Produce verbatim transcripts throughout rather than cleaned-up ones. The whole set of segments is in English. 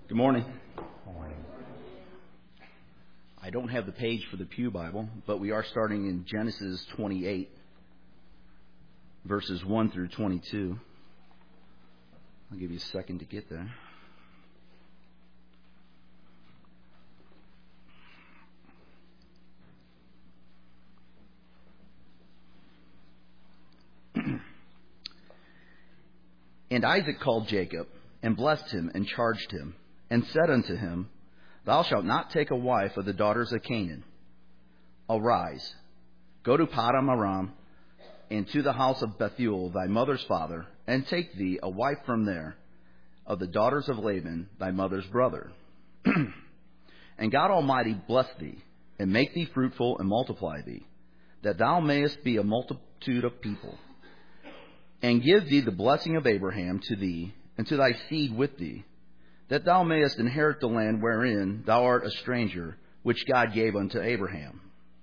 Good morning. I don't have the page for the Pew Bible, but we are starting in Genesis twenty-eight, verses one through twenty-two. I'll give you a second to get there. And Isaac called Jacob, and blessed him, and charged him, and said unto him, Thou shalt not take a wife of the daughters of Canaan. Arise, go to Paddan Aram, and to the house of Bethuel thy mother's father, and take thee a wife from there, of the daughters of Laban thy mother's brother. And God Almighty bless thee, and make thee fruitful, and multiply thee, that thou mayest be a multitude of people, and give thee the blessing of Abraham to thee, and to thy seed with thee, that thou mayest inherit the land wherein thou art a stranger, which God gave unto Abraham.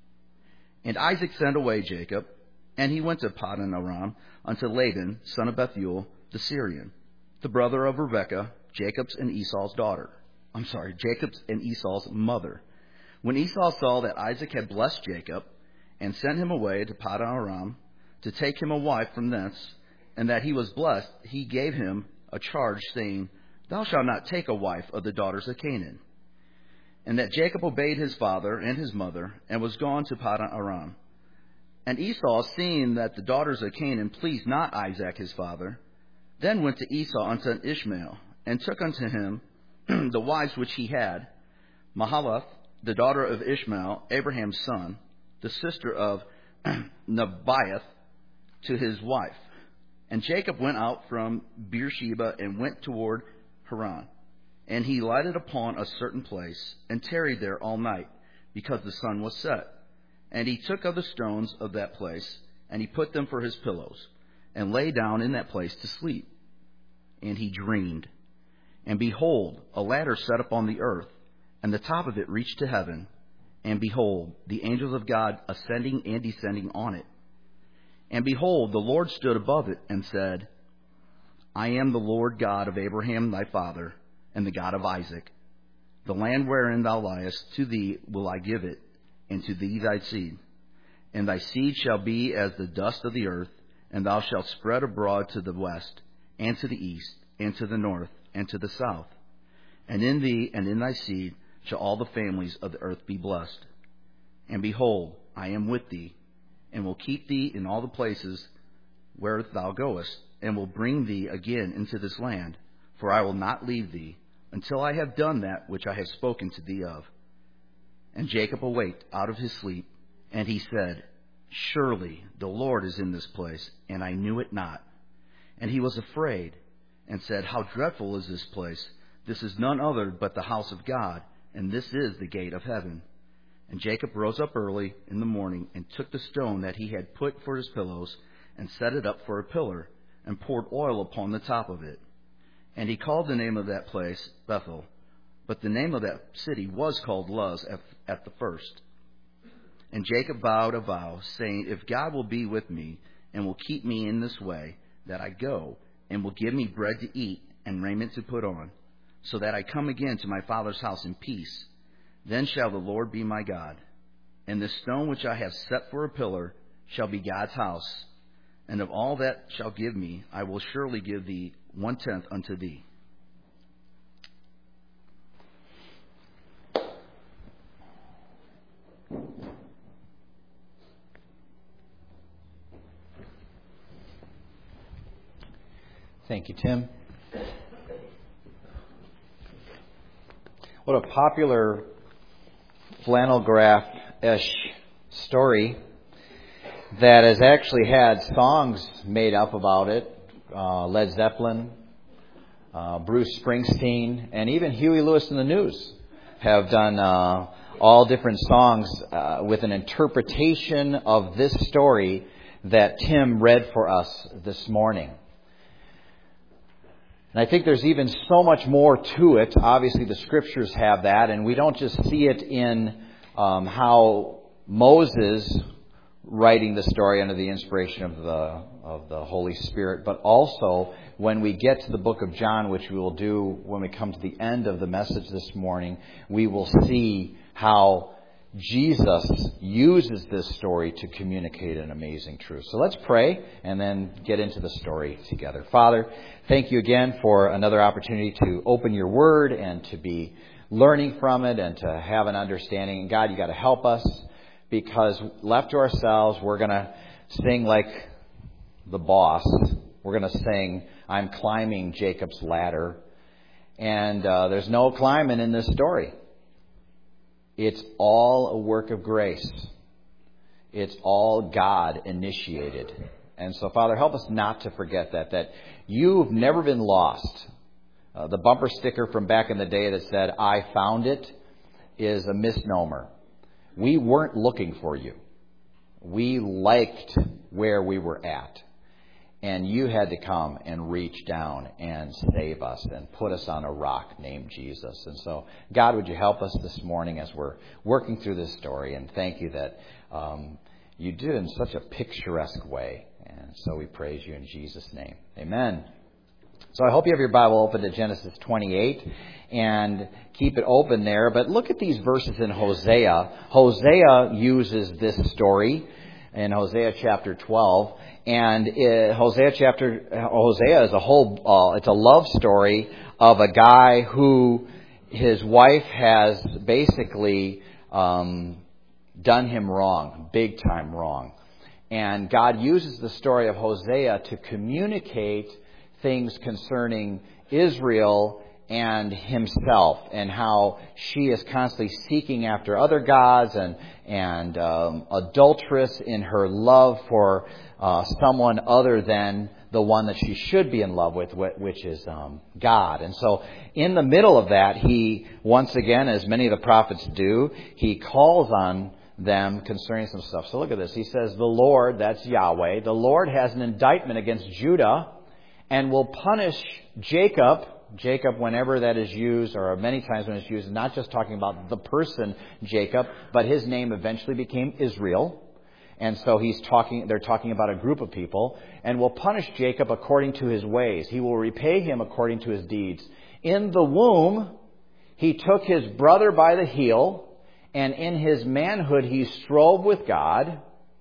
And Isaac sent away Jacob, and he went to Paddan Aram unto Laban, son of Bethuel, the Syrian, the brother of Rebekah, Jacob's and Esau's daughter. I'm sorry, Jacob's and Esau's mother. When Esau saw that Isaac had blessed Jacob, and sent him away to Paddan Aram to take him a wife from thence, and that he was blessed, he gave him a charge, saying, Thou shalt not take a wife of the daughters of Canaan. And that Jacob obeyed his father and his mother, and was gone to Paddan Aram. And Esau, seeing that the daughters of Canaan pleased not Isaac his father, then went to Esau unto Ishmael, and took unto him the wives which he had, Mahalath, the daughter of Ishmael, Abraham's son, the sister of Nebaioth, to his wife. And Jacob went out from Beersheba and went toward Haran. And he lighted upon a certain place, and tarried there all night, because the sun was set. And he took of the stones of that place, and he put them for his pillows, and lay down in that place to sleep. And he dreamed. And behold, a ladder set upon the earth, and the top of it reached to heaven. And behold, the angels of God ascending and descending on it. And behold, the Lord stood above it, and said, I am the Lord God of Abraham thy father, and the God of Isaac. The land wherein thou liest, to thee will I give it, and to thee thy seed. And thy seed shall be as the dust of the earth, and thou shalt spread abroad to the west, and to the east, and to the north, and to the south. And in thee and in thy seed shall all the families of the earth be blessed. And behold, I am with thee, and will keep thee in all the places where thou goest, and will bring thee again into this land, for I will not leave thee until I have done that which I have spoken to thee of. And Jacob awaked out of his sleep, and he said, Surely the Lord is in this place, and I knew it not. And he was afraid, and said, How dreadful is this place! This is none other but the house of God, and this is the gate of heaven. And Jacob rose up early in the morning, and took the stone that he had put for his pillows, and set it up for a pillar, and poured oil upon the top of it. And he called the name of that place Bethel, but the name of that city was called Luz at, at the first. And Jacob vowed a vow, saying, If God will be with me, and will keep me in this way, that I go, and will give me bread to eat, and raiment to put on, so that I come again to my father's house in peace, then shall the Lord be my God. And the stone which I have set for a pillar shall be God's house. And of all that shall give me, I will surely give thee one tenth unto thee. Thank you, Tim. What a popular flannel graph-ish story that has actually had songs made up about it. Uh, Led Zeppelin, uh, Bruce Springsteen, and even Huey Lewis and the News have done uh, all different songs uh, with an interpretation of this story that Tim read for us this morning. And I think there's even so much more to it. Obviously, the Scriptures have that, and we don't just see it in um, how Moses writing the story under the inspiration of the of the Holy Spirit, but also when we get to the book of John, which we will do when we come to the end of the message this morning, we will see how Jesus uses this story to communicate an amazing truth. So let's pray and then get into the story together. Father, thank you again for another opportunity to open your word and to be learning from it and to have an understanding. And God, you got to help us, because left to ourselves, we're going to sing like the boss. We're going to sing, I'm climbing Jacob's ladder. And uh, there's no climbing in this story. It's all a work of grace. It's all God initiated. And so, Father, help us not to forget that, that you've never been lost. Uh, the bumper sticker from back in the day that said, I found it, is a misnomer. We weren't looking for you. We liked where we were at. And you had to come and reach down and save us and put us on a rock named Jesus. And so, God, would you help us this morning as we're working through this story? And thank you that um, you do it in such a picturesque way. And so we praise you in Jesus' name. Amen. So I hope you have your Bible open to Genesis twenty-eight and keep it open there. But look at these verses in Hosea. Hosea uses this story in Hosea chapter twelve. And uh, Hosea chapter Hosea is a whole uh, it's a love story of a guy who his wife has basically um, done him wrong, big time wrong. And God uses the story of Hosea to communicate things concerning Israel and himself, and how she is constantly seeking after other gods and and um, adulterous in her love for uh, someone other than the one that she should be in love with, which is um, God. And so in the middle of that, he, once again, as many of the prophets do, he calls on them concerning some stuff. So look at this. He says, the Lord, that's Yahweh, the Lord has an indictment against Judah and will punish Jacob. Jacob, whenever that is used, or many times when it's used, not just talking about the person Jacob, but his name eventually became Israel. And so he's talking, they're talking about a group of people, and will punish Jacob according to his ways. He will repay him according to his deeds. In the womb, he took his brother by the heel, and in his manhood he strove with God.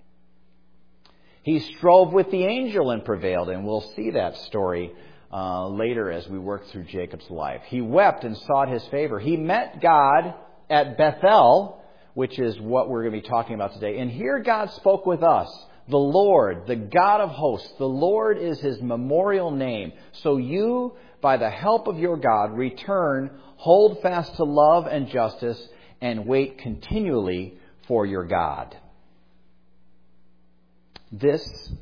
He strove with the angel and prevailed, and we'll see that story Uh, later as we work through Jacob's life. He wept and sought his favor. He met God at Bethel, which is what we're going to be talking about today. And here God spoke with us. The Lord, the God of hosts, the Lord is his memorial name. So you, by the help of your God, return, hold fast to love and justice, and wait continually for your God. This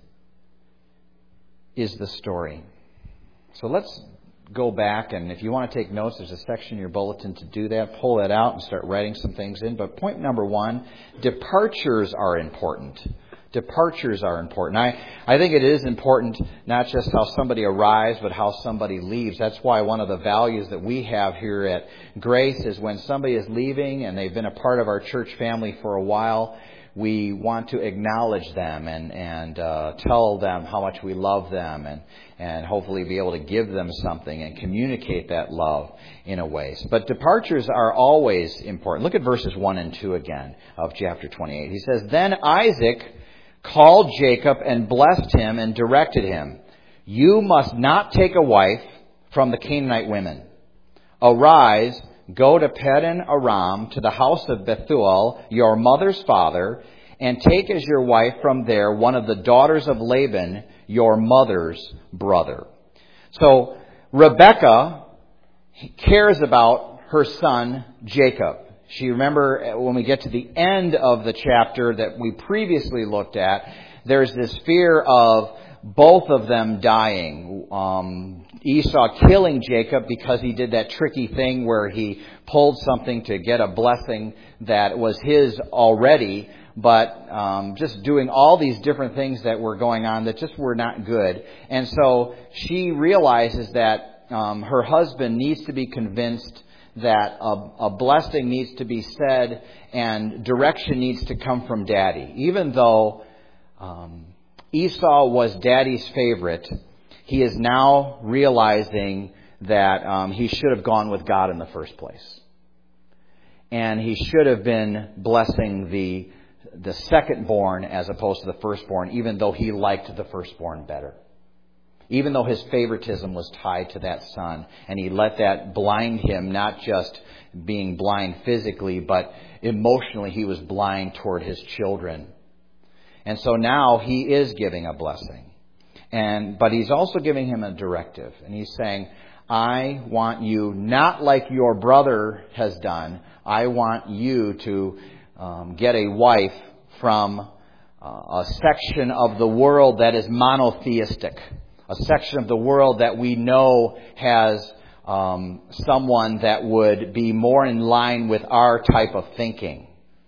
is the story. So let's go back, and if you want to take notes, there's a section in your bulletin to do that. Pull that out and start writing some things in. But point number one, departures are important. Departures are important. I, I think it is important not just how somebody arrives, but how somebody leaves. That's why one of the values that we have here at Grace is when somebody is leaving and they've been a part of our church family for a while, we want to acknowledge them and, and uh, tell them how much we love them, and, and hopefully be able to give them something and communicate that love in a way. But departures are always important. Look at verses one and two again of chapter twenty-eight. He says, Then Isaac called Jacob and blessed him and directed him, You must not take a wife from the Canaanite women. Arise, go to Paddan Aram, to the house of Bethuel, your mother's father, and take as your wife from there one of the daughters of Laban, your mother's brother. So Rebekah cares about her son Jacob. She, remember, when we get to the end of the chapter that we previously looked at, there's this fear of both of them dying. Um, Esau killing Jacob because he did that tricky thing where he pulled something to get a blessing that was his already, but um, just doing all these different things that were going on that just were not good. And so she realizes that um, her husband needs to be convinced that a, a blessing needs to be said and direction needs to come from Daddy, even though um, Esau was Daddy's favorite, he is now realizing that um, he should have gone with God in the first place. And he should have been blessing the the second-born as opposed to the firstborn, even though he liked the firstborn better. Even though his favoritism was tied to that son. And he let that blind him, not just being blind physically, but emotionally he was blind toward his children. And so now he is giving a blessing. And but he's also giving him a directive. And he's saying, I want you, not like your brother has done, I want you to um, get a wife from uh, a section of the world that is monotheistic. A section of the world that we know has um, someone that would be more in line with our type of thinking.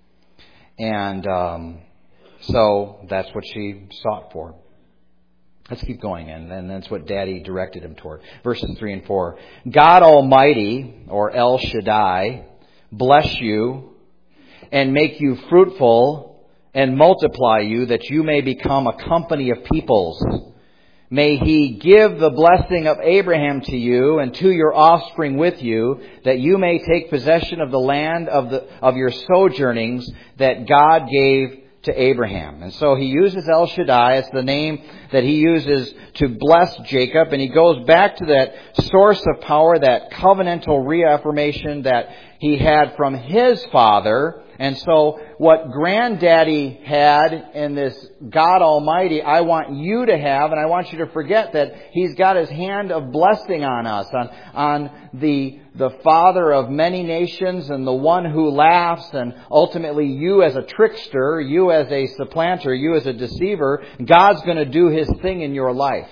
And um, so that's what she sought for. Let's keep going, and, and that's what Daddy directed him toward. Verses three and four. God Almighty, or El Shaddai, bless you and make you fruitful and multiply you, that you may become a company of peoples. May He give the blessing of Abraham to you and to your offspring with you, that you may take possession of the land of the of your sojournings that God gave to Abraham. And so he uses El Shaddai. It's the name that he uses to bless Jacob. And he goes back to that source of power, that covenantal reaffirmation that he had from his father. And so what Granddaddy had in this God Almighty, I want you to have, and I want you to forget that He's got His hand of blessing on us, on, on the, the Father of many nations and the one who laughs, and ultimately you as a trickster, you as a supplanter, you as a deceiver. God's going to do His thing in your life.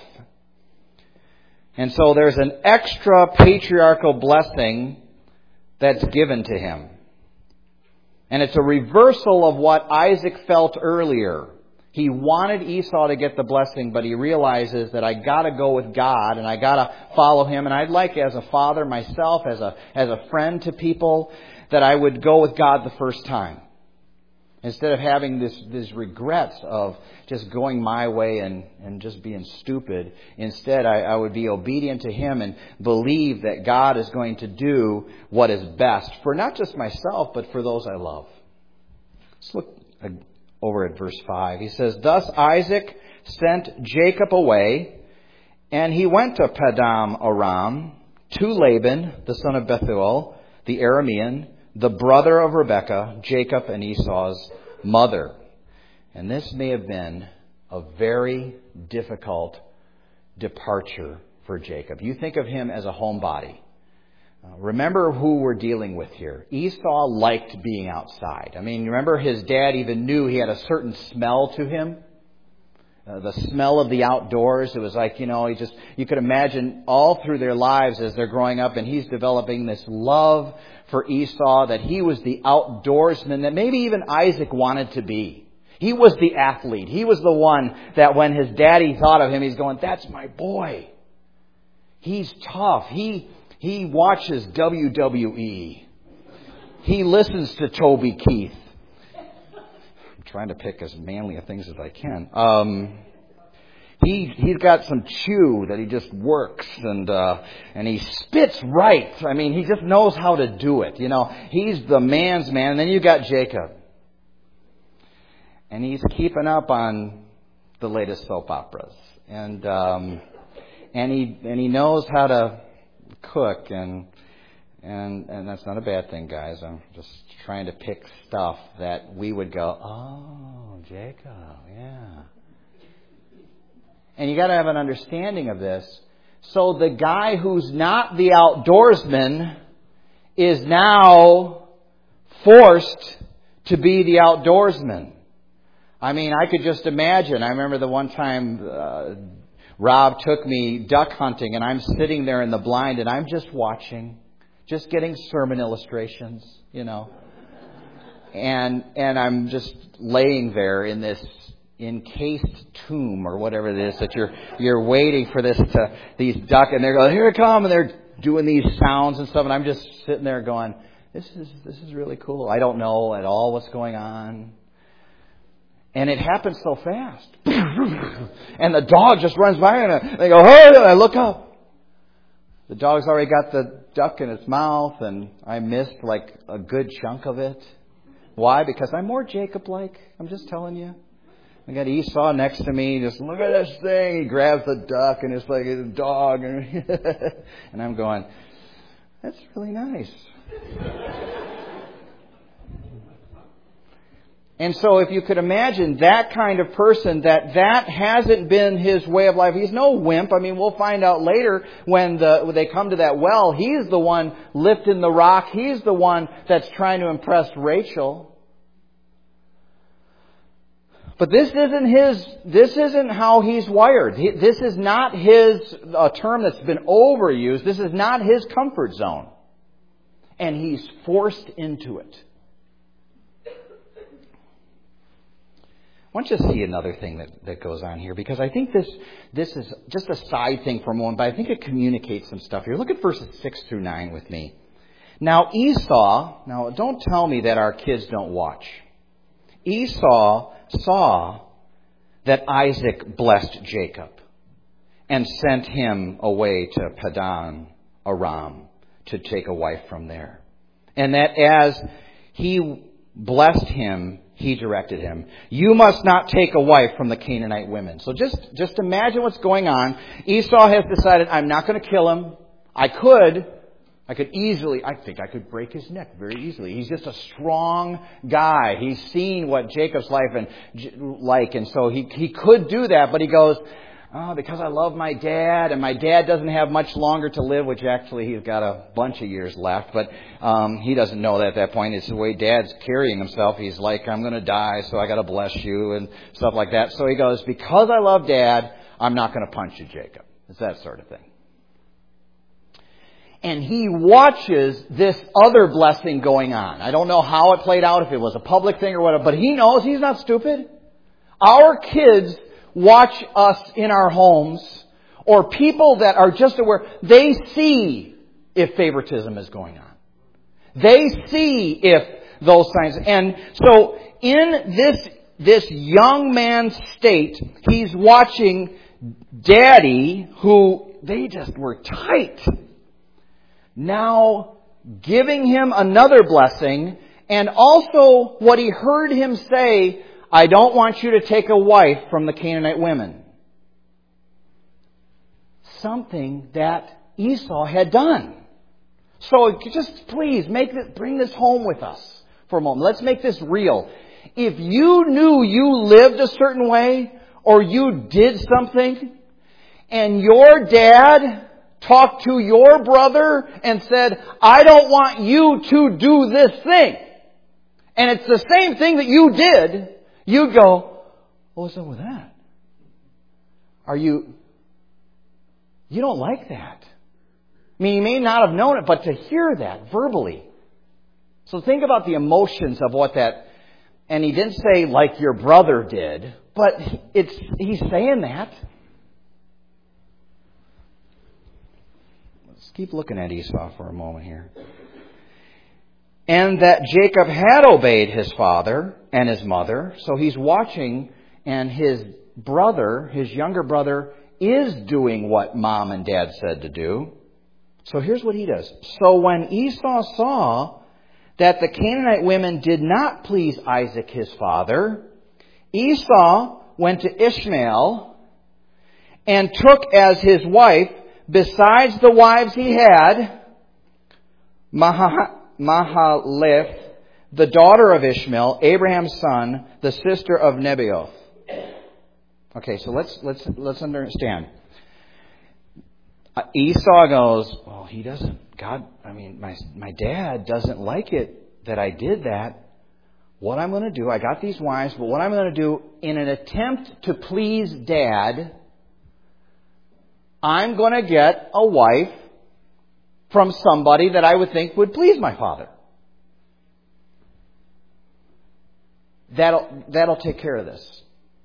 And so there's an extra patriarchal blessing that's given to him. And it's a reversal of what Isaac felt earlier. He wanted Esau to get the blessing, but he realizes that I got to go with God and I got to follow Him. And I'd like, as a father myself, as a as a friend to people, that I would go with God the first time. Instead of having this, these regrets of just going my way and, and just being stupid. Instead, I, I would be obedient to Him and believe that God is going to do what is best for not just myself, but for those I love. Let's look over at verse five. He says, Thus Isaac sent Jacob away, and he went to Padam Aram to Laban, the son of Bethuel, the Aramean, the brother of Rebekah, Jacob and Esau's mother. And this may have been a very difficult departure for Jacob. You think of him as a homebody. Uh, remember who we're dealing with here. Esau liked being outside. I mean, remember his dad even knew he had a certain smell to him. Uh, the smell of the outdoors. It was like, you know, he just, you could imagine all through their lives as they're growing up, and he's developing this love for Esau, that he was the outdoorsman that maybe even Isaac wanted to be. He was the athlete. He was the one that when his daddy thought of him, he's going, that's my boy. He's tough. He, he watches W W E. He listens to Toby Keith. Trying to pick as manly of things as I can. Um, he he's got some chew that he just works, and uh, and he spits right. I mean, he just knows how to do it. You know, he's the man's man. And then you got Jacob, and he's keeping up on the latest soap operas, and um, and he and he knows how to cook, and and and that's not a bad thing, guys. I'm just trying to pick stuff that we would go, oh, Jacob, yeah. And you got to have an understanding of this. So the guy who's not the outdoorsman is now forced to be the outdoorsman. I mean, I could just imagine. I remember the one time uh, Rob took me duck hunting, and I'm sitting there in the blind, and I'm just watching, just getting sermon illustrations, you know. And and I'm just laying there in this encased tomb or whatever it is that you're you're waiting for this to these duck, and they're going, here it come, and they're doing these sounds and stuff, and I'm just sitting there going, this is this is really cool. I don't know at all what's going on. And it happens so fast. And the dog just runs by and they go, hey, and I look up. The dog's already got the duck in its mouth and I missed like a good chunk of it. Why? Because I'm more Jacob-like. I'm just telling you. I got Esau next to me. Just look at this thing. He grabs the duck and it's like a dog. And I'm going, that's really nice. And so if you could imagine that kind of person, that that hasn't been his way of life. He's no wimp. I mean, we'll find out later when, the, when they come to that well, he's the one lifting the rock. He's the one that's trying to impress Rachel. But this isn't his, this isn't how he's wired. He, this is not his, a term that's been overused. This is not his comfort zone. And he's forced into it. I want you to see another thing that, that goes on here, because I think this this is just a side thing for a moment, but I think it communicates some stuff here. Look at verses six through nine with me. Now Esau, now don't tell me that our kids don't watch. Esau saw that Isaac blessed Jacob and sent him away to Padan Aram to take a wife from there. And that as he blessed him, he directed him, you must not take a wife from the Canaanite women. So just, just imagine what's going on. Esau has decided, I'm not going to kill him. I could. I could easily, I think I could break his neck very easily. He's just a strong guy. He's seen what Jacob's life and like, and so he, he could do that, but he goes, oh, because I love my dad, and my dad doesn't have much longer to live, which actually he's got a bunch of years left, but um, he doesn't know that at that point. It's the way Dad's carrying himself. He's like, I'm going to die, so I got to bless you, and stuff like that. So he goes, because I love Dad, I'm not going to punch you, Jacob. It's that sort of thing. And he watches this other blessing going on. I don't know how it played out, if it was a public thing or whatever, but he knows he's not stupid. Our kids watch us in our homes, or people that are just aware, they see if favoritism is going on. They see if those signs. And so in this, this young man's state, he's watching Daddy, who they just were tight, now giving him another blessing, and also what he heard him say, I don't want you to take a wife from the Canaanite women. Something that Esau had done. So just please make this, bring this home with us for a moment. Let's make this real. If you knew you lived a certain way, or you did something, and your dad talked to your brother and said, I don't want you to do this thing, and it's the same thing that you did, you'd go, what's up with that? Are you, you don't like that. I mean, you may not have known it, but to hear that verbally. So think about the emotions of what that, and he didn't say like your brother did, but it's, he's saying that. Let's keep looking at Esau for a moment here. And that Jacob had obeyed his father and his mother. So he's watching, and his brother, his younger brother, is doing what mom and dad said to do. So here's what he does. So when Esau saw that the Canaanite women did not please Isaac his father, Esau went to Ishmael and took as his wife, besides the wives he had, Mah- Mahaleth, the daughter of Ishmael, Abraham's son, the sister of Nebaioth. Okay, so let's let's let's understand. Esau goes, well, he doesn't, God, I mean, my my dad doesn't like it that I did that. What I'm going to do, I got these wives, but what I'm going to do, in an attempt to please Dad, I'm going to get a wife from somebody that I would think would please my father. That'll, that'll take care of this.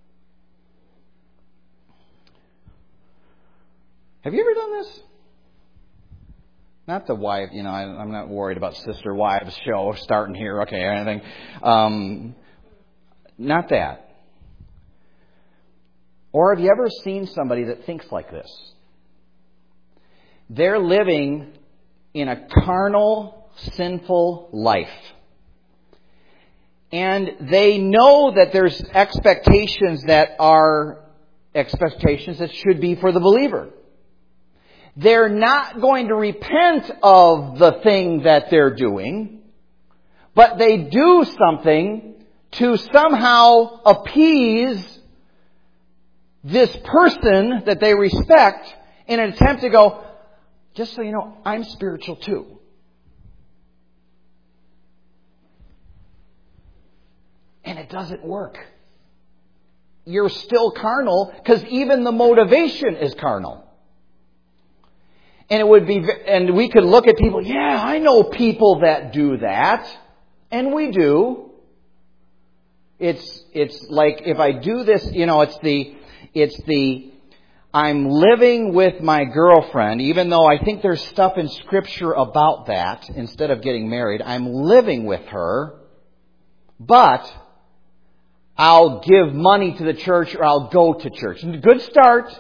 Have you ever done this? Not the wife, you know, I, I'm not worried about Sister Wives show starting here, okay, or anything. Um, not that. Or have you ever seen somebody that thinks like this? They're living in a carnal, sinful life. And they know that there's expectations that are expectations that should be for the believer. They're not going to repent of the thing that they're doing, but they do something to somehow appease this person that they respect in an attempt to go, just so you know, I'm spiritual too. And it doesn't work. You're still carnal because even the motivation is carnal. And it would be, and we could look at people, yeah, I know people that do that. And we do. It's, it's like if I do this, you know, it's the, it's the, I'm living with my girlfriend, even though I think there's stuff in Scripture about that, instead of getting married. I'm living with her, but I'll give money to the church or I'll go to church. Good start.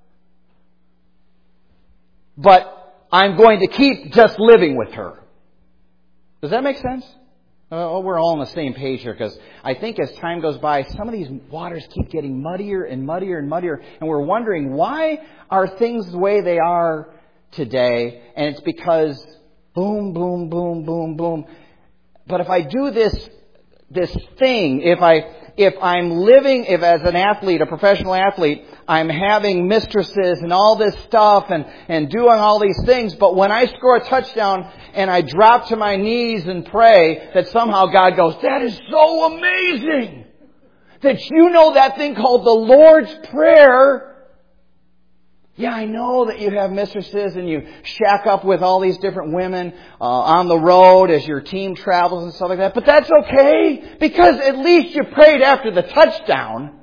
But I'm going to keep just living with her. Does that make sense? Oh, we're all on the same page here, because I think as time goes by, some of these waters keep getting muddier and muddier and muddier. And we're wondering, why are things the way they are today? And it's because boom, boom, boom, boom, boom. But if I do this, this thing, if I... If I'm living, if as an athlete, a professional athlete, I'm having mistresses and all this stuff and, and doing all these things, but when I score a touchdown and I drop to my knees and pray, that somehow God goes, that is so amazing that you know that thing called the Lord's Prayer. Yeah, I know that you have mistresses and you shack up with all these different women uh, on the road as your team travels and stuff like that. But that's okay, because at least you prayed after the touchdown.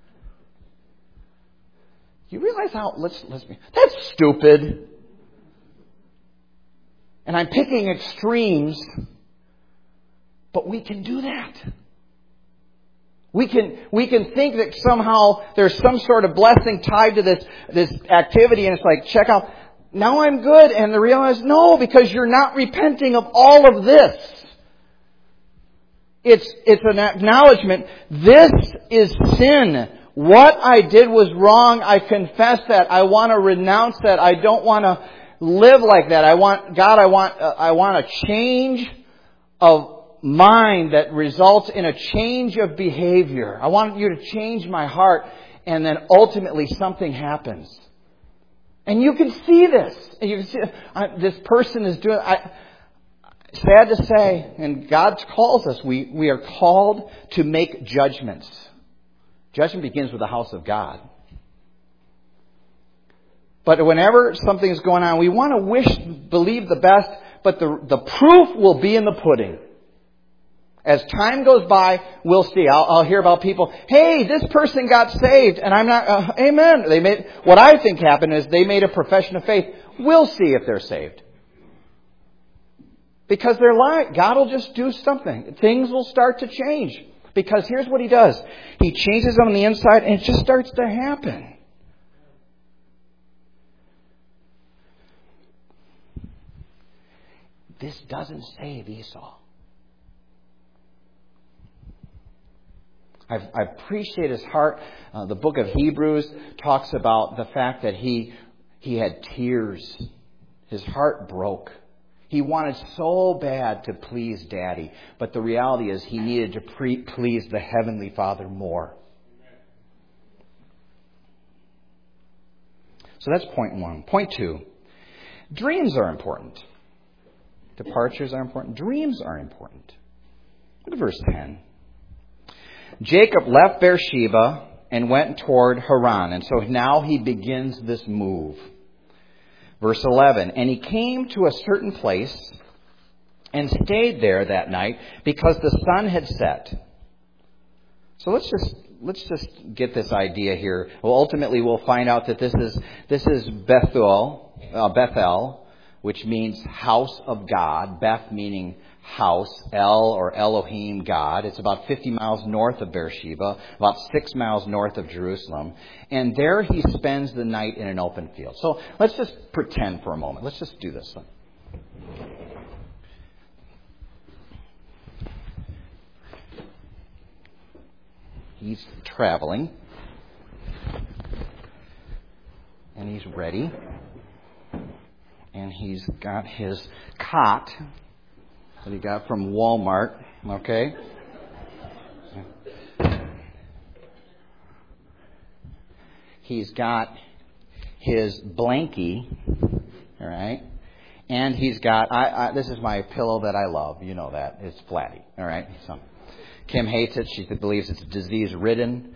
You realize how, let's, let's be, that's stupid. And I'm picking extremes, but we can do that. We can, we can think that somehow there's some sort of blessing tied to this, this activity, and it's like, check out, now I'm good. And the realize, no, because you're not repenting of all of this. It's, it's an acknowledgement. This is sin. What I did was wrong. I confess that. I want to renounce that. I don't want to live like that. I want, God, I want, uh, I want a change of mind that results in a change of behavior. I want you to change my heart, and then ultimately something happens. And you can see this. And you can see uh, this person is doing. I, sad to say, and God calls us. We we are called to make judgments. Judgment begins with the house of God. But whenever something is going on, we want to wish, believe the best, but the the proof will be in the pudding. As time goes by, we'll see. I'll, I'll hear about people, hey, this person got saved, and I'm not, uh, amen. They made, what I think happened is they made a profession of faith. We'll see if they're saved. Because they're lying. God will just do something. Things will start to change. Because here's what He does. He changes them on the inside, and it just starts to happen. This doesn't save Esau. I've, I appreciate his heart. Uh, the book of Hebrews talks about the fact that he he had tears. His heart broke. He wanted so bad to please Daddy. But the reality is he needed to pre- please the Heavenly Father more. So that's point one. Point two. Dreams are important. Departures are important. Dreams are important. Look at verse ten. Jacob left Beersheba and went toward Haran. And so now he begins this move. Verse eleven. And he came to a certain place and stayed there that night because the sun had set. So let's just let's just get this idea here. Well, ultimately we'll find out that this is this is Bethel, uh, Bethel, which means house of God. Beth meaning house, El or Elohim, God. It's about fifty miles north of Beersheba, about six miles north of Jerusalem. And there he spends the night in an open field. So let's just pretend for a moment. Let's just do this. He's traveling. And he's ready. And he's got his cot that he got from Walmart, okay? He's got his blankie, all right? And he's got, I, I, this is my pillow that I love. You know that. It's Flatty, all right? So Kim hates it. She believes it's disease-ridden.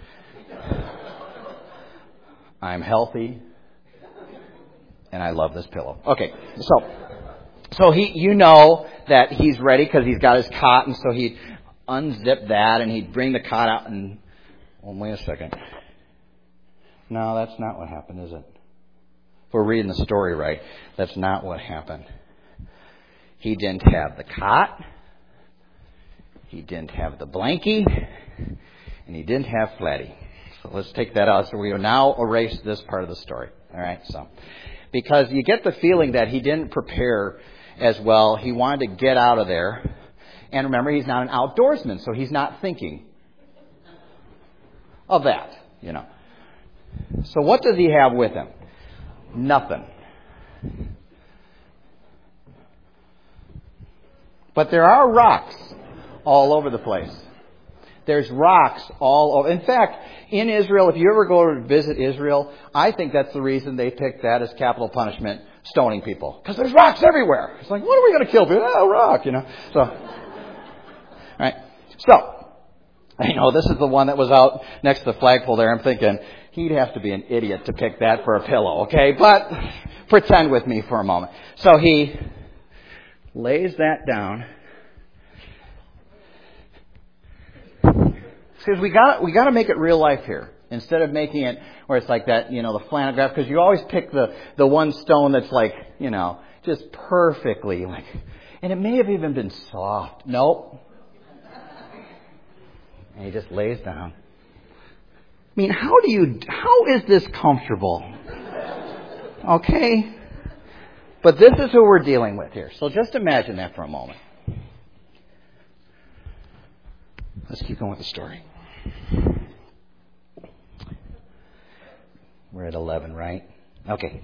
I'm healthy. And I love this pillow. Okay, so so he, you know that he's ready because he's got his cot, and so he'd unzip that, and he'd bring the cot out, and oh, wait a second. No, that's not what happened, is it? If we're reading the story right, that's not what happened. He didn't have the cot, he didn't have the blankie, and he didn't have Flatty. So let's take that out. So we will now erase this part of the story. All right, so. Because you get the feeling that he didn't prepare as well. He wanted to get out of there. And remember, he's not an outdoorsman, so he's not thinking of that, you know. So what does he have with him? Nothing. But there are rocks all over the place. There's rocks all over. In fact, in Israel, if you ever go to visit Israel, I think that's the reason they picked that as capital punishment, stoning people. Because there's rocks everywhere. It's like, what are we going to kill people? Oh, rock, you know. So, all right. So, I know this is the one that was out next to the flagpole there. I'm thinking, he'd have to be an idiot to pick that for a pillow, okay? But pretend with me for a moment. So he lays that down. Because we got we got to make it real life here instead of making it where it's like that, you know, the flannel graph. Because you always pick the the one stone that's like, you know, just perfectly like, and it may have even been soft. Nope. And he just lays down. I mean, how do you? How is this comfortable? Okay. But this is who we're dealing with here. So just imagine that for a moment. Let's keep going with the story. We're at eleven, right? Okay.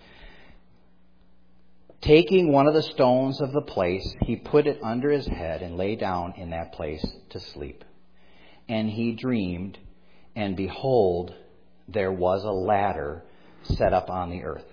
Taking one of the stones of the place, he put it under his head and lay down in that place to sleep. And he dreamed, and behold, there was a ladder set up on the earth.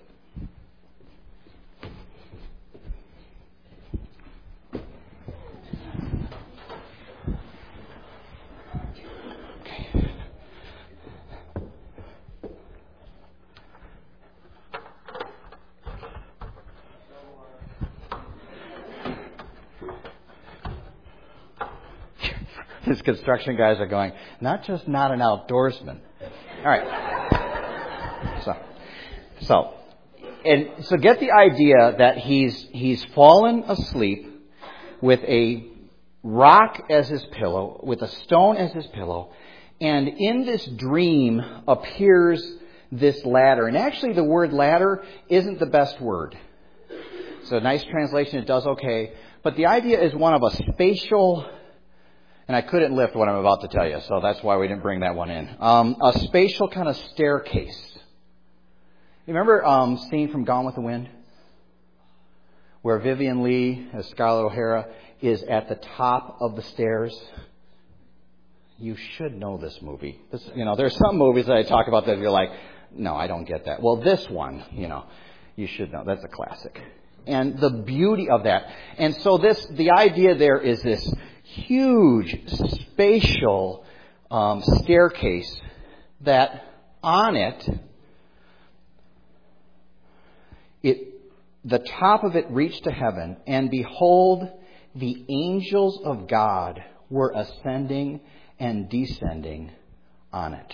His construction guys are going, not just not an outdoorsman. All right. So, so, and so get the idea that he's he's fallen asleep with a rock as his pillow, with a stone as his pillow, and in this dream appears this ladder. And actually, the word ladder isn't the best word. So, a nice translation, it does okay, but the idea is one of a spatial. And I couldn't lift what I'm about to tell you, so that's why we didn't bring that one in. Um, a spatial kind of staircase. You remember um, scene from Gone with the Wind? Where Vivian Leigh, as Scarlett O'Hara, is at the top of the stairs. You should know this movie. This, you know, there's some movies that I talk about that you're like, no, I don't get that. Well, this one, you know, you should know. That's a classic. And the beauty of that. And so this, the idea there is this huge spatial um, staircase that on it, it the top of it reached to heaven, and behold, the angels of God were ascending and descending on it.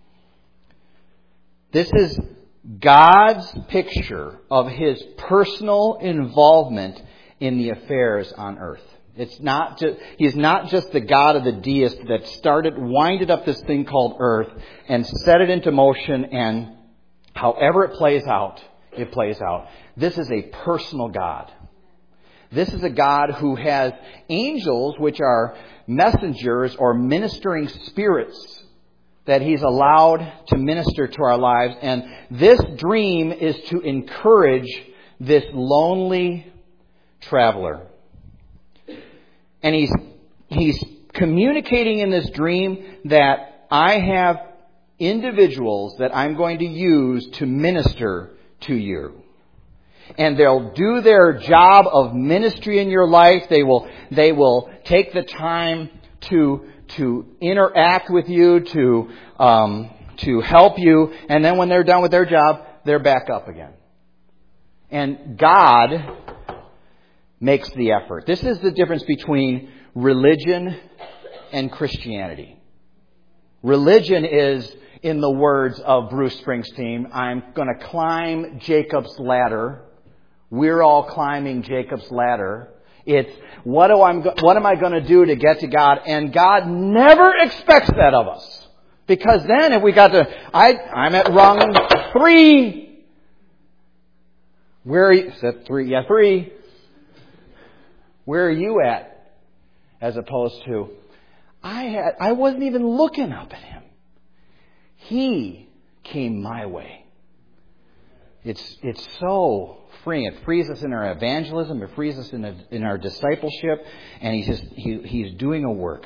This is God's picture of his personal involvement in the affairs on earth. It's not just, He's not just the God of the deist that started, winded up this thing called earth and set it into motion, and however it plays out, it plays out. This is a personal God. This is a God who has angels, which are messengers or ministering spirits that He's allowed to minister to our lives. And this dream is to encourage this lonely traveler. And he's he's communicating in this dream that I have individuals that I'm going to use to minister to you. And they'll do their job of ministry in your life. They will they will take the time to to interact with you, to um, to help you, and then when they're done with their job, they're back up again. And God makes the effort. This is the difference between religion and Christianity. Religion is, in the words of Bruce Springsteen, I'm going to climb Jacob's ladder. We're all climbing Jacob's ladder. It's, what, do I'm, what am I going to do to get to God? And God never expects that of us. Because then if we got to, I, I'm at rung three. Where are you? Is that three? Yeah, three. Where are you at? As opposed to, I had, I wasn't even looking up at Him. He came my way. It's, it's so freeing. It frees us in our evangelism. It frees us in, a, in our discipleship. And he's just, he, he's doing a work.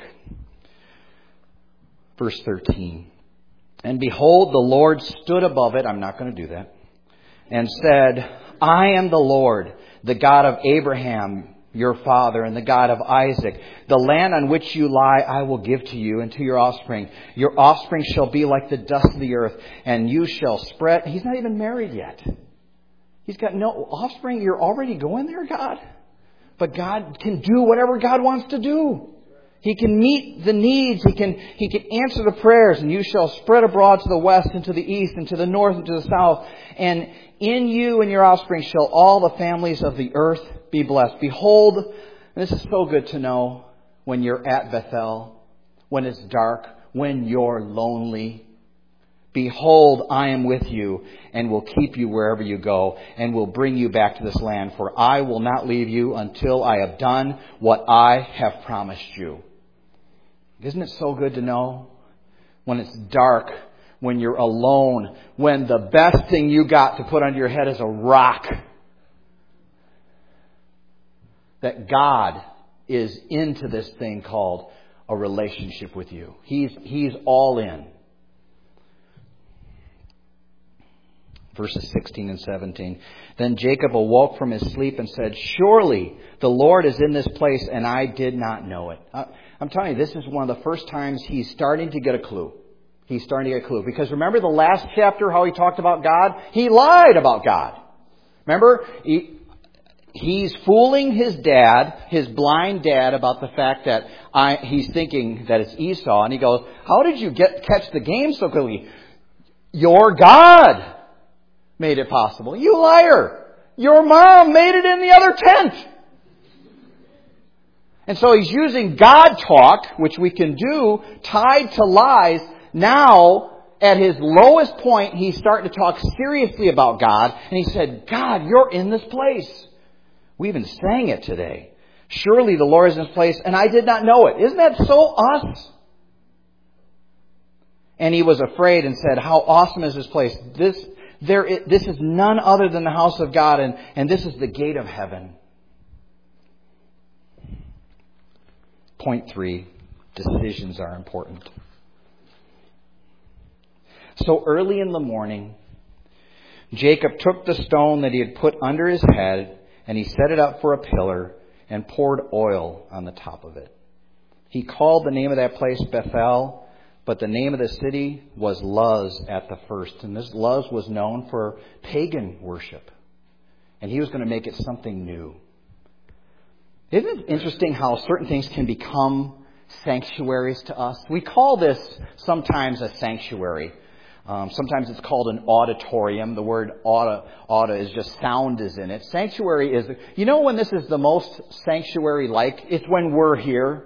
Verse thirteen. And behold, the Lord stood above it. I'm not going to do that. And said, I am the Lord, the God of Abraham, your father, and the God of Isaac. The land on which you lie, I will give to you and to your offspring. Your offspring shall be like the dust of the earth, and you shall spread. He's not even married yet. He's got no offspring. You're already going there, God? But God can do whatever God wants to do. He can meet the needs. He can, he can answer the prayers. And you shall spread abroad to the west and to the east and to the north and to the south. And in you and your offspring shall all the families of the earth be blessed. Behold, and this is so good to know when you're at Bethel, when it's dark, when you're lonely. Behold, I am with you and will keep you wherever you go and will bring you back to this land. For I will not leave you until I have done what I have promised you. Isn't it so good to know when it's dark, when you're alone, when the best thing you got to put under your head is a rock, that God is into this thing called a relationship with you. He's, he's all in. Verses sixteen and seventeen. Then Jacob awoke from his sleep and said, surely the Lord is in this place, and I did not know it. I'm telling you, this is one of the first times he's starting to get a clue. He's starting to get a clue. Because remember the last chapter, how he talked about God? He lied about God. Remember? He, he's fooling his dad, his blind dad, about the fact that I, he's thinking that it's Esau. And he goes, how did you get catch the game so quickly? Your God made it possible. You liar! Your mom made it in the other tent. And so he's using God talk, which we can do, tied to lies. Now, at his lowest point, he's starting to talk seriously about God. And he said, God, you're in this place. We even sang it today. Surely the Lord is in this place, and I did not know it. Isn't that so us? And he was afraid and said, how awesome is this place? This There, this is none other than the house of God, and, and this is the gate of heaven. Point three, decisions are important. So early in the morning, Jacob took the stone that he had put under his head, and he set it up for a pillar and poured oil on the top of it. He called the name of that place Bethel, but the name of the city was Luz at the first. And this Luz was known for pagan worship. And he was going to make it something new. Isn't it interesting how certain things can become sanctuaries to us? We call this sometimes a sanctuary. Um, sometimes it's called an auditorium. The word auda, auda is just sound is in it. Sanctuary is, you know when this is the most sanctuary-like? It's when we're here.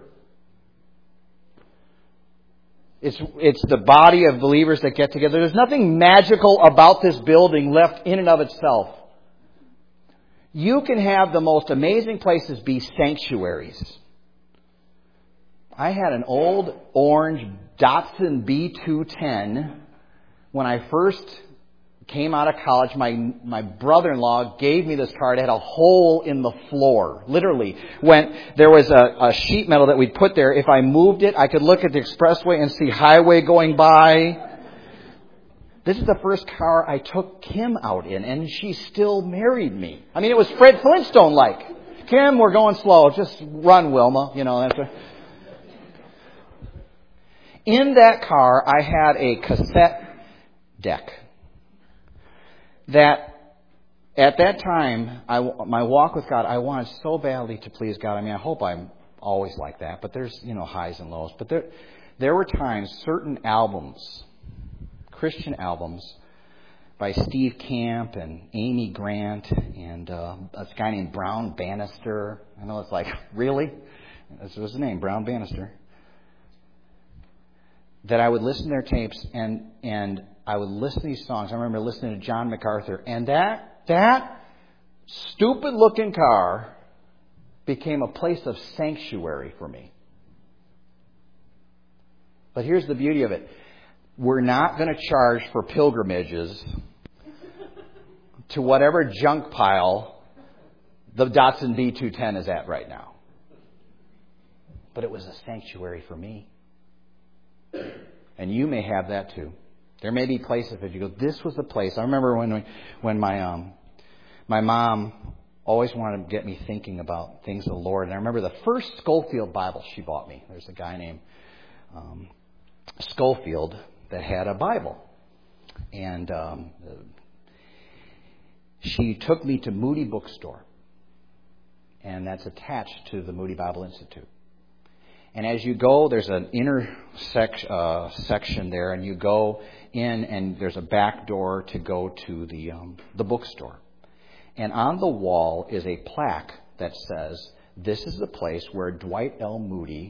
It's, it's the body of believers that get together. There's nothing magical about this building left in and of itself. You can have the most amazing places be sanctuaries. I had an old orange Datsun B two ten. When I first came out of college, my my brother-in-law gave me this car. It had a hole in the floor, literally. When there was a, a sheet metal that we'd put there, if I moved it, I could look at the expressway and see highway going by. This is the first car I took Kim out in, and she still married me. I mean, it was Fred Flintstone-like. Kim, we're going slow. Just run, Wilma. You know, that's a... In that car, I had a cassette deck that at that time, I, my walk with God, I wanted so badly to please God. I mean, I hope I'm always like that, but there's, you know, highs and lows. But there, there were times, certain albums, Christian albums by Steve Camp and Amy Grant and uh, a guy named Brown Bannister. I know it's like, really? That's his name, Brown Bannister. That I would listen to their tapes and and I would listen to these songs. I remember listening to John MacArthur, and that that stupid looking car became a place of sanctuary for me. But here's the beauty of it. We're not going to charge for pilgrimages to whatever junk pile the Datsun B two ten is at right now. But it was a sanctuary for me. And you may have that too. There may be places that you go, this was the place. I remember when when my um my mom always wanted to get me thinking about things of the Lord. And I remember the first Schofield Bible she bought me. There's a guy named um, Schofield that had a Bible. And um, she took me to Moody Bookstore. And that's attached to the Moody Bible Institute. And as you go, there's an inner sec- uh, section there, and you go in, and there's a back door to go to the um, the bookstore. And on the wall is a plaque that says, "This is the place where Dwight L. Moody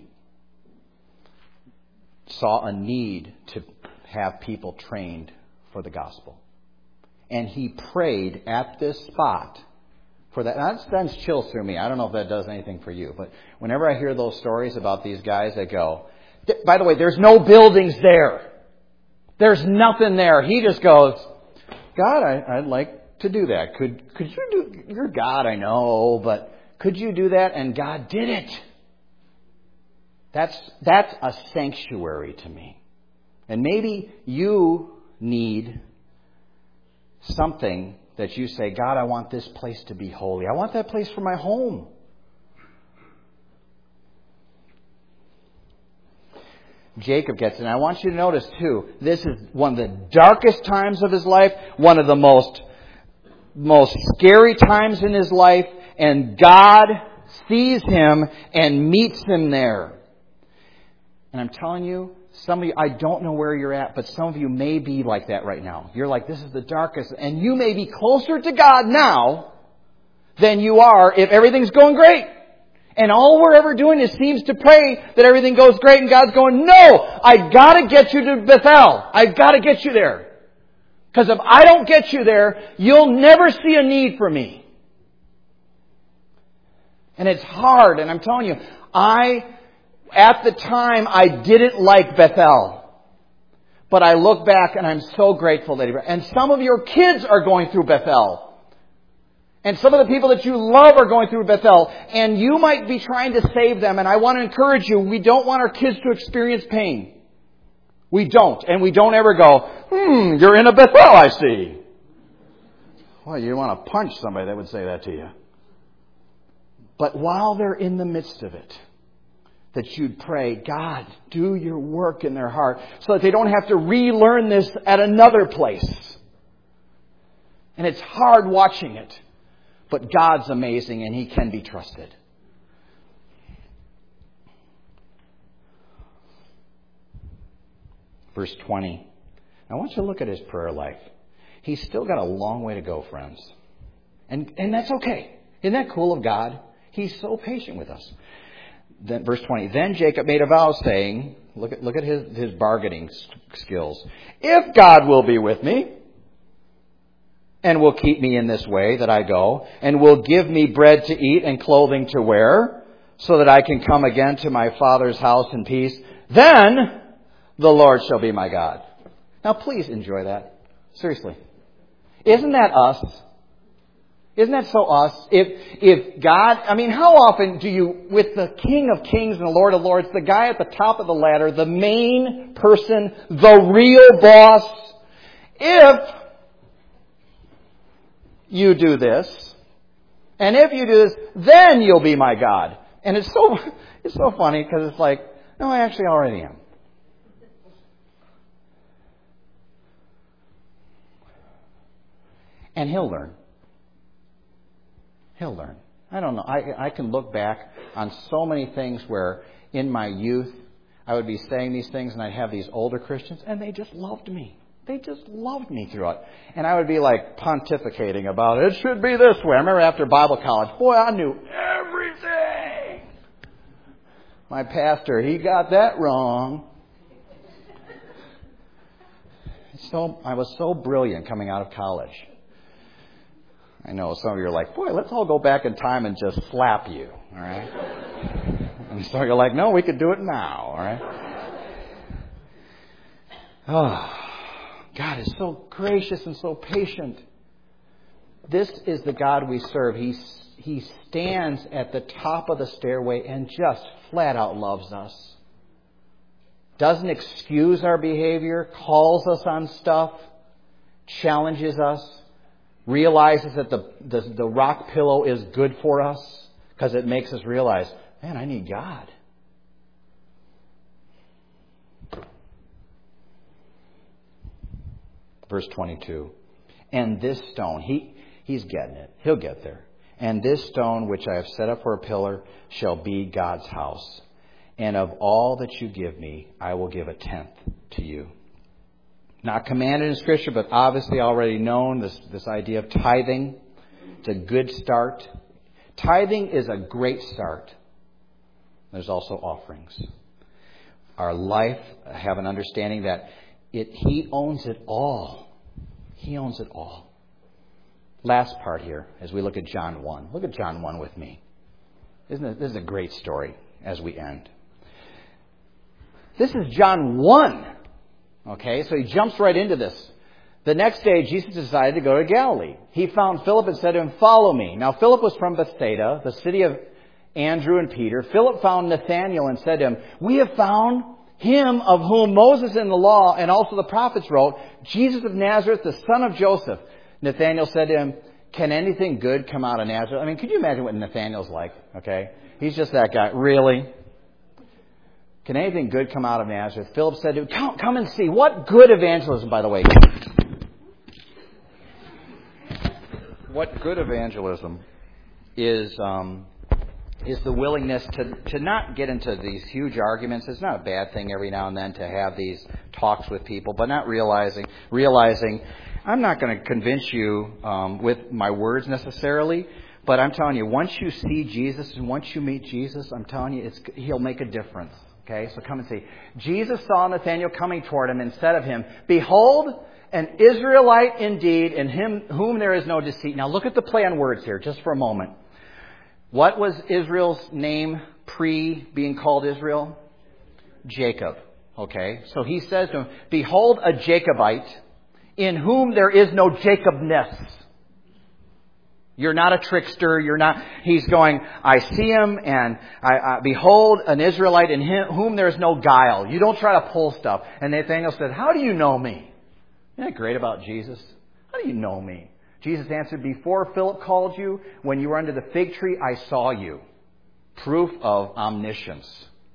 saw a need to have people trained for the gospel, and he prayed at this spot." For that, that sends chills through me. I don't know if that does anything for you, but whenever I hear those stories about these guys that go, by the way, there's no buildings there. There's nothing there. He just goes, God, I, I'd like to do that. Could could you do? You're God, I know, but could you do that? And God did it. That's that's a sanctuary to me. And maybe you need something that you say, God, I want this place to be holy. I want that place for my home. Jacob gets it. And I want you to notice, too, this is one of the darkest times of his life, one of the most, most scary times in his life, and God sees him and meets him there. And I'm telling you, some of you, I don't know where you're at, but some of you may be like that right now. You're like, this is the darkest. And you may be closer to God now than you are if everything's going great. And all we're ever doing is seems to pray that everything goes great. And God's going, no, I've got to get you to Bethel. I've got to get you there. Because if I don't get you there, you'll never see a need for me. And it's hard. And I'm telling you, I... At the time, I didn't like Bethel. But I look back and I'm so grateful that he... And some of your kids are going through Bethel. And some of the people that you love are going through Bethel. And you might be trying to save them. And I want to encourage you, we don't want our kids to experience pain. We don't. And we don't ever go, hmm, you're in a Bethel, I see. Well, you want to punch somebody that would say that to you. But while they're in the midst of it, that you'd pray, God, do your work in their heart so that they don't have to relearn this at another place. And it's hard watching it, but God's amazing and He can be trusted. Verse twenty. I want you to look at his prayer life. He's still got a long way to go, friends. And and that's okay. Isn't that cool of God? He's so patient with us. Then, verse twenty, then Jacob made a vow saying, look at, look at his, his bargaining skills. If God will be with me and will keep me in this way that I go and will give me bread to eat and clothing to wear so that I can come again to my father's house in peace, then the Lord shall be my God. Now please enjoy that. Seriously. Isn't that us? Isn't that so us? If if God, I mean, how often do you, with the King of Kings and the Lord of Lords, the guy at the top of the ladder, the main person, the real boss, if you do this, and if you do this, then you'll be my God. And it's so it's so funny because it's like, no, I actually already am. And he'll learn. He'll learn. I don't know. I, I can look back on so many things where in my youth I would be saying these things and I'd have these older Christians and they just loved me. They just loved me through it. And I would be like pontificating about it. It should be this way. I remember after Bible college, boy, I knew everything. My pastor, he got that wrong. So I was so brilliant coming out of college. I know some of you are like, boy, let's all go back in time and just slap you, all right? And so you're like, no, we could do it now, all right? Oh, God is so gracious and so patient. This is the God we serve. He, he stands at the top of the stairway and just flat out loves us. Doesn't excuse our behavior, calls us on stuff, challenges us. Realizes that the, the the rock pillow is good for us because it makes us realize, man, I need God. Verse twenty-two. And this stone, he he's getting it. He'll get there. And this stone which I have set up for a pillar shall be God's house. And of all that you give me, I will give a tenth to you. Not commanded in Scripture, but obviously already known, this, this idea of tithing. It's a good start. Tithing is a great start. There's also offerings. Our life, have an understanding that it He owns it all. He owns it all. Last part here, as we look at John one. Look at John one with me. Isn't it, this is a great story as we end. This is John one. Okay, so he jumps right into this. The next day, Jesus decided to go to Galilee. He found Philip and said to him, follow me. Now, Philip was from Bethsaida, the city of Andrew and Peter. Philip found Nathanael and said to him, we have found him of whom Moses in the law and also the prophets wrote, Jesus of Nazareth, the son of Joseph. Nathanael said to him, can anything good come out of Nazareth? I mean, could you imagine what Nathanael's like? Okay, he's just that guy. Really? Can anything good come out of Nazareth? Philip said to him, come, come and see. What good evangelism, by the way. What good evangelism is um, is the willingness to, to not get into these huge arguments. It's not a bad thing every now and then to have these talks with people, but not realizing, realizing I'm not going to convince you um, with my words necessarily, but I'm telling you, once you see Jesus and once you meet Jesus, I'm telling you, it's, He'll make a difference. Okay, so come and see. Jesus saw Nathanael coming toward him and said of him, behold, an Israelite indeed, in him whom there is no deceit. Now look at the play on words here, just for a moment. What was Israel's name pre being called Israel? Jacob. Okay, so he says to him, behold, a Jacobite, in whom there is no Jacobness. You're not a trickster. You're not. He's going, I see him and I, I behold an Israelite in him, whom there is no guile. You don't try to pull stuff. And Nathanael said, how do you know me? Isn't that great about Jesus? How do you know me? Jesus answered, before Philip called you, when you were under the fig tree, I saw you. Proof of omniscience.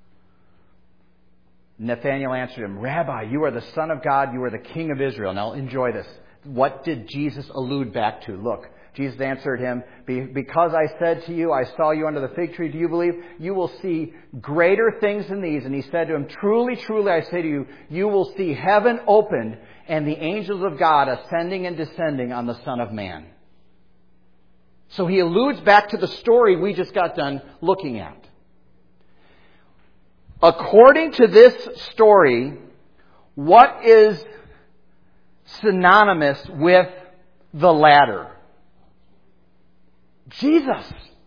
Nathanael answered him, Rabbi, you are the Son of God. You are the King of Israel. Now enjoy this. What did Jesus allude back to? Look. Jesus answered him, because I said to you, I saw you under the fig tree, do you believe? You will see greater things than these. And he said to him, truly, truly, I say to you, you will see heaven opened and the angels of God ascending and descending on the Son of Man. So he alludes back to the story we just got done looking at. According to this story, what is synonymous with the ladder? Jesus.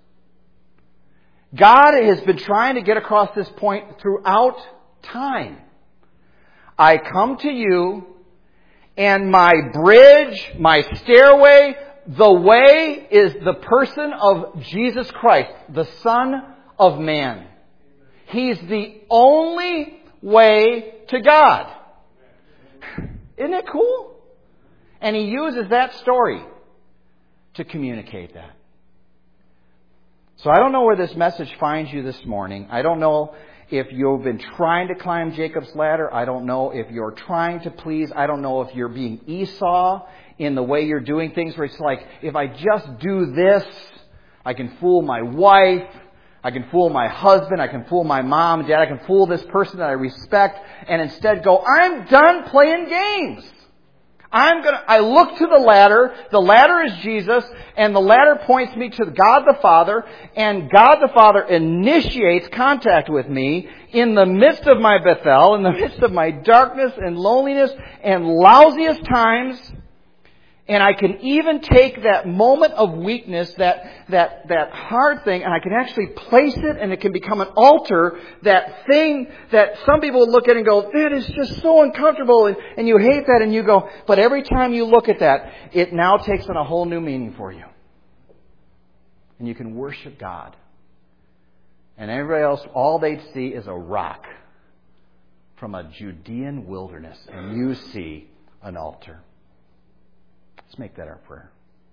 God has been trying to get across this point throughout time. I come to you, and my bridge, my stairway, the way is the person of Jesus Christ, the Son of Man. He's the only way to God. Isn't it cool? And he uses that story to communicate that. So I don't know where this message finds you this morning. I don't know if you've been trying to climb Jacob's ladder. I don't know if you're trying to please. I don't know if you're being Esau in the way you're doing things, where it's like, if I just do this, I can fool my wife, I can fool my husband, I can fool my mom and dad, I can fool this person that I respect, and instead go, I'm done playing games. I'm gonna, I look to the ladder, the ladder is Jesus, and the ladder points me to God the Father, and God the Father initiates contact with me in the midst of my Bethel, in the midst of my darkness and loneliness and lousiest times. And I can even take that moment of weakness, that, that, that hard thing, and I can actually place it, and it can become an altar, that thing that some people would look at and go, that is just so uncomfortable, and, and you hate that, and you go, but every time you look at that, it now takes on a whole new meaning for you. And you can worship God. And everybody else, all they'd see is a rock from a Judean wilderness, and you see an altar. Let's make that our prayer.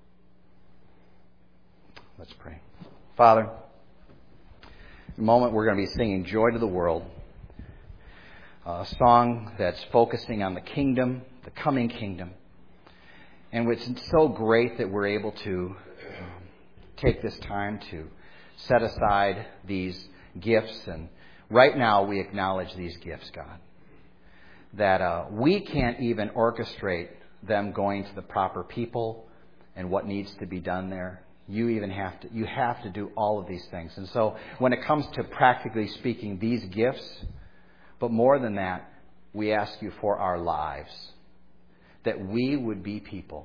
Let's pray. Father, in a moment we're going to be singing Joy to the World, a song that's focusing on the kingdom, the coming kingdom. And it's so great that we're able to um, take this time to set aside these gifts. And right now we acknowledge these gifts, God, that uh, we can't even orchestrate them going to the proper people and what needs to be done there. You even have to, you have to do all of these things. And so when it comes to practically speaking these gifts, but more than that, we ask you for our lives, that we would be people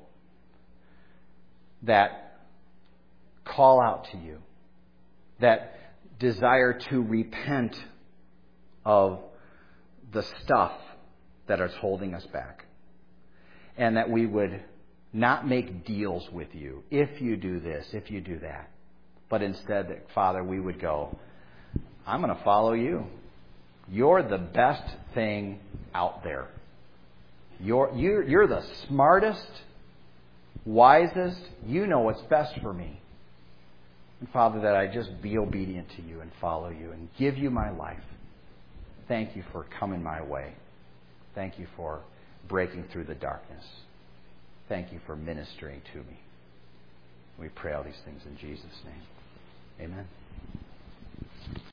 that call out to you, that desire to repent of the stuff that is holding us back. And that we would not make deals with you. If you do this, if you do that. But instead, that Father, we would go, I'm going to follow you. You're the best thing out there. You're, you're, you're the smartest, wisest. You know what's best for me. And Father, that I just be obedient to you and follow you and give you my life. Thank you for coming my way. Thank you for breaking through the darkness. Thank you for ministering to me. We pray all these things in Jesus' name. Amen.